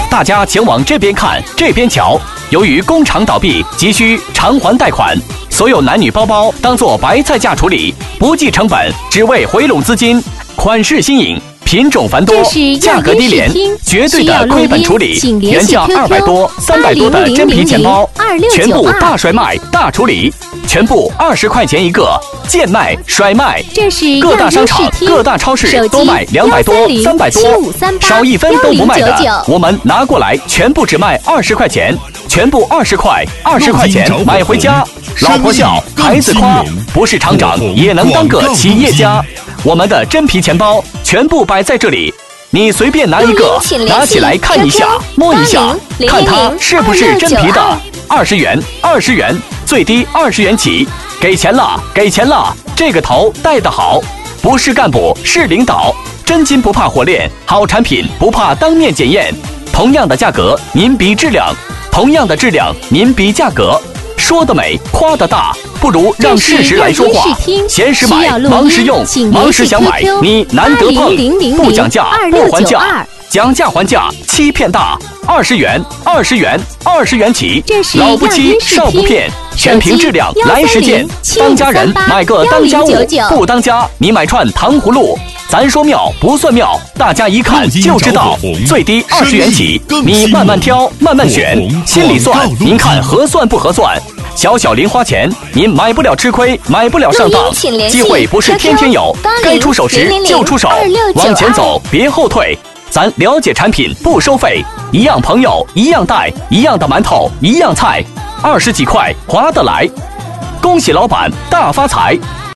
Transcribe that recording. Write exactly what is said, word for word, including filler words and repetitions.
大家请往这边看，这边瞧。由于工厂倒闭，急需偿还贷款，所有男女包包当做白菜价处理，不计成本，只为回笼资金。款式新颖，品种繁多，价格低廉，绝对的亏本处理。原价二百多、三百多的真皮钱包，全部大甩卖、大处理，全部二十块钱一个，贱卖、甩卖。 这是各大商场、各大超市都卖两百多、三百多，少一分都不卖的，我们拿过来全部只卖二十块钱，全部二十块，二十块钱买回家。老婆笑，孩子夸，不是厂长也能当个企业家。我们的真皮钱包全部摆在这里，你随便拿一个，拿起来看一下，摸一下，看它是不是真皮的。二十元，二十元，最低二十元起，给钱了，给钱了。这个头戴得好，不是干部是领导，真金不怕火炼，好产品不怕当面检验。同样的价格，您比质量；同样的质量，您比价格。说得美，夸得大，不如让事实来说话。闲时买，忙时用，忙时想买，你难得碰。不讲价，不还价，讲价还价，欺骗大。二十元，二十元，二十元起。老不欺，少不骗，全凭质量来实践。当家人买个当家物，不当家你买串糖葫芦。咱说妙不算妙，大家一看就知道。最低二十元起，你慢慢挑，慢慢选，心里算，您看合算不合算？小小零花钱，您买不了吃亏，买不了上当。机会不是天天有，该出手时就出手，往前走别后退。咱了解产品不收费，一样朋友一样带，一样的馒头一样菜，二十几块划得来。恭喜老板大发财！